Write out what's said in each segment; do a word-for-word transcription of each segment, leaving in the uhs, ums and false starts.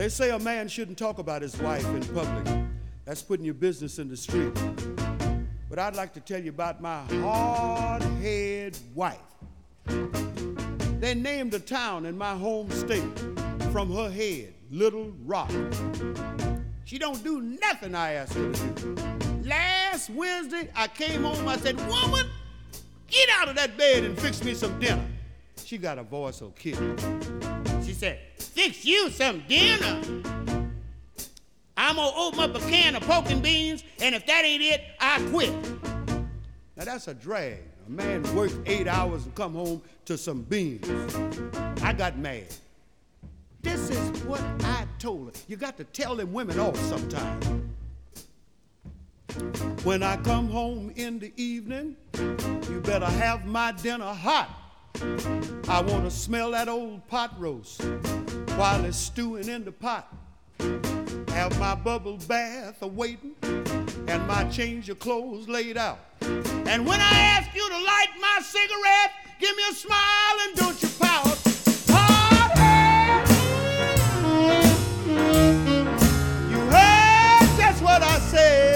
They say a man shouldn't talk about his wife in public. That's putting your business in the street. But I'd like to tell you about my hard-head wife. They named a town in my home state from her head, Little Rock. She don't do nothing I ask her to do. Last Wednesday, I came home, I said, woman, get out of that bed and fix me some dinner. She got a voice so kitten. She said, fix you some dinner? I'm gonna open up a can of pork and beans, and if that ain't it, I quit. Now that's a drag. A man worked eight hours and come home to some beans. I got mad. This is what I told her. You got to tell them women off sometimes. When I come home in the evening, you better have my dinner hot. I want to smell that old pot roast while it's stewing in the pot. Have my bubble bath a-waiting and my change of clothes laid out. And when I ask you to light my cigarette, give me a smile and don't you pout. Hard head. You heard just what I said.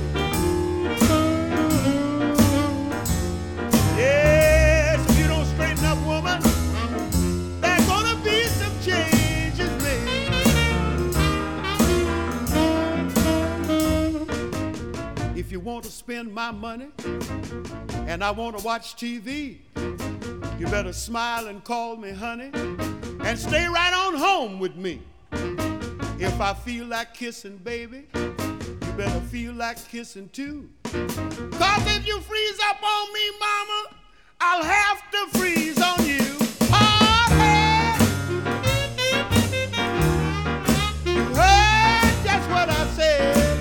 Yes, if you don't straighten up, woman, there's gonna be some changes made. If you want to spend my money and I want to watch T V, you better smile and call me honey and stay right on home with me. If I feel like kissing, baby, you better feel like kissing too. Cause if you freeze up on me, mama, I'll have to freeze on you. Oh, hey. You heard just what I said.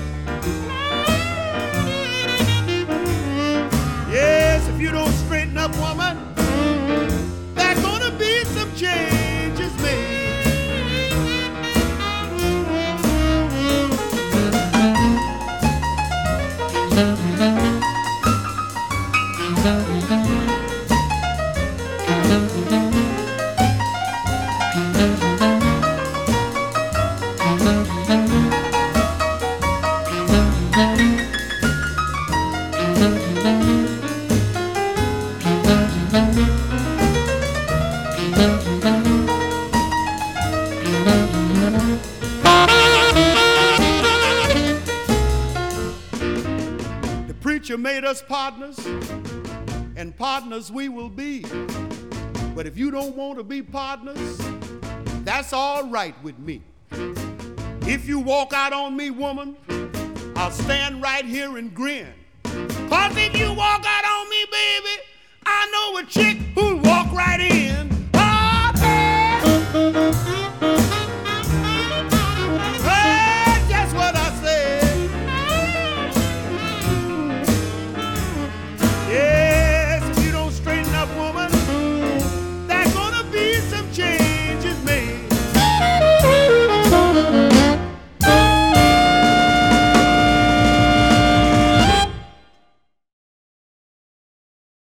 Yes, if you don't straighten up, woman, there's gonna be some changes made. You made us partners, and partners we will be. But if you don't want to be partners, that's all right with me. If you walk out on me, woman, I'll stand right here and grin. Cause if you walk out on me, baby, I know a chick who